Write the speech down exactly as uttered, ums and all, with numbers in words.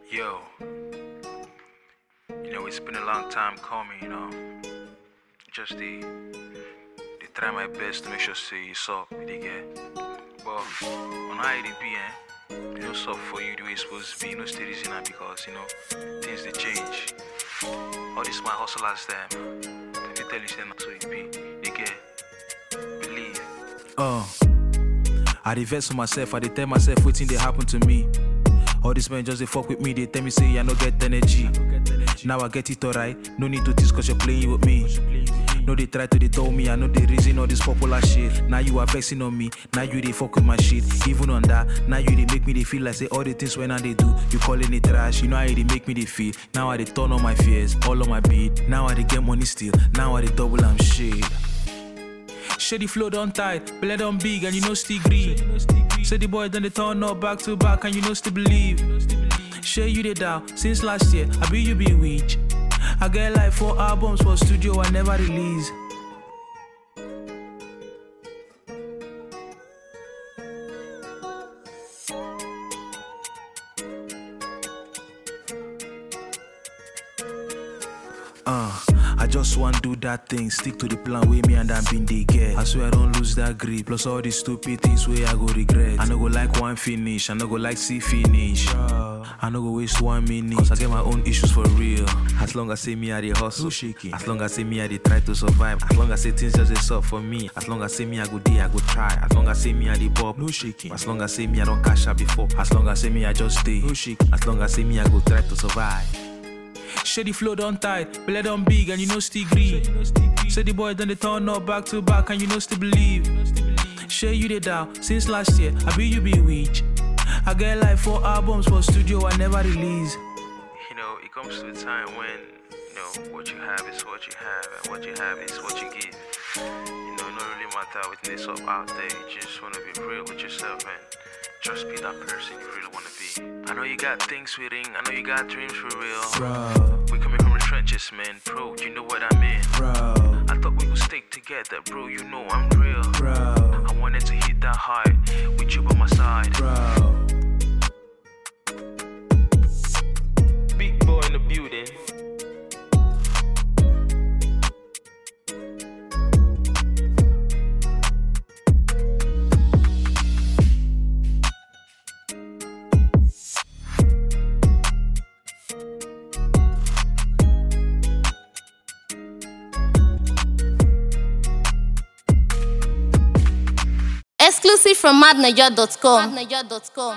Yo, you know, it's been a long time coming, you know. Just the, they try my best to make sure say it's up with the girl. But on how it be, eh? You know, so for you the way it's supposed to be, you know, stay this in because, you know, things they change. All this my hustlers, them. If you tell you, say not so it be, they get, believe. Oh, I dey vex for myself, I dey tell myself wetin dey happen to me. All these men just they fuck with me, they tell me say I no get energy. Now I get it alright, no need to discuss, you're playing with me. No they try to they tell me, I know they reason all this popular shit. Now you are vexing on me, now you they fuck with my shit. Even on that, now you they make me they feel like say all the things when I they do, you calling it trash. You know how they make me they feel. Now I they turn on my fears, all on my beat. Now I they get money still, now I they double am shit. Shady flow done tight, belly done big and you know still green. Say the boy done they turn up back to back and you know still believe. Share you the down since last year, I be you be witch. I get like four albums for studio I never release. Uh, I just want do that thing, stick to the plan with me and I been the get. I swear I don't lose that grip, plus all these stupid things where I go regret. I no go like one finish, I no go like see finish. I no go waste one minute, cause I get my own issues for real. As long as say me I dey hustle, shaking. As long as say me I dey try to survive. As long as say things just dey suck for me. As long as say me I go dey, I go try. As long as say me I dey pop, no shaking. As long as say me I don't cash out before. As long as say me I just stay, no shaking. As long as say me I go try to survive. Shady flow done tight, belly done big and you know still green. Say the boy done they turn up back to back and you know still believe. Share you the down since last year, I be you be witch. I get like four albums for studio I never release. You know, it comes to a time when, you know, what you have is what you have and what you have is what you give. You know, it don't really matter with this up out there, you just wanna be real with yourself and just be that person you really wanna be. I know you got things waiting, I know you got dreams for real. Bro, We coming from the trenches, man, bro, you know what I mean. bro, I thought we would stick together, bro, you know I'm real. bro, I wanted to hit that high with you by my side. bro. Big boy in the building. Exclusive from mad naija dot com.